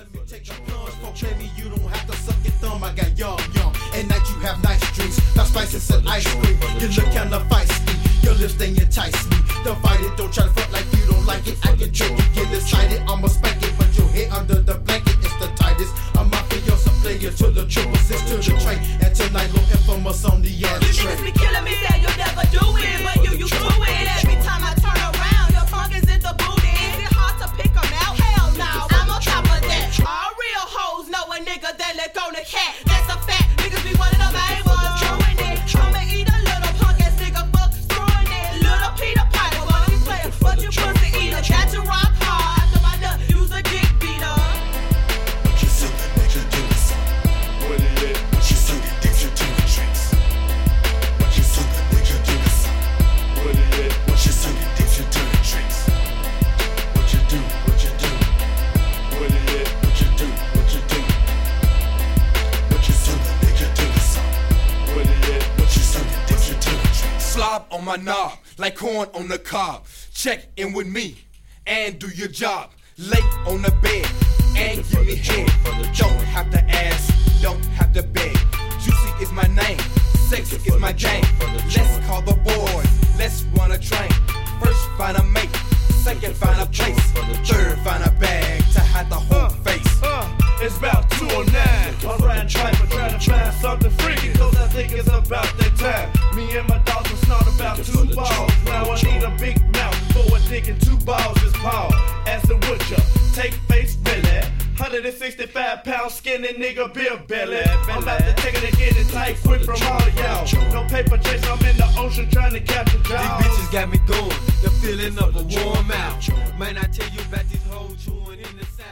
let me take a plunge. For baby, you don't have to suck your thumb. I got young. At night you have nice drinks, not spices and ice cream. You look kinda feisty, your lips they entice me. Don't fight it, don't try to fuck like you don't like it. I can trick it, get excited, I'ma spank it, but your head under the blanket, it's the tightest. I'm mafioso player to the 666 to the train, and tonight low infamous on the ashtray. You niggas be killing me, say you'll never do it, but you used to it. Every time I turn around, your tongue is in the booty. Is it hard to pick 'em out? Hell no, I'm on top of that. All real hoes know a nigga that let go the cat. That's a fact. Niggas be one of them main ones doing it. I'ma eat a little punk ass nigga, fuck screwing it. Little Peter Piper, wanna be player, but you pussy eater. Got you rock hard after my nut, use a dick beater. What you suck it, what you do is what it is. What you suck it, did you do the tricks? What you suck it, what you do is what it is. What you suck it, did you do the tricks? What you do, what you do, what it is. What you do, what you do. What you suck it, did you do is what it is. What you suck it, did you do the tricks? Slob on my knob, like corn on the cob. Check in with me and do your job. Lay on the bed and give me head. Don't have to ask, don't have to beg. Juicy is my name, sexy is my game. Let's call the boys, let's run a train. First find a mate, second find a place, third find a bag to hide the whole face. It's about 209. I'm riding triper trying to find something freaky, cause I think it's about that time. Me and my dogs will snort about 2 balls. Now I need a big mouth for a dick and 2 balls is Paul. As the Witcher, take face Billy. 165-pound skinny nigga Bill Belly. I'm about to take it and get it tight quick from all of y'all. No paper chase, I'm in the ocean trying to capture jaws. These bitches got me going, the feeling of a warm out. Man, I tell you about these hoes chewing in the sand.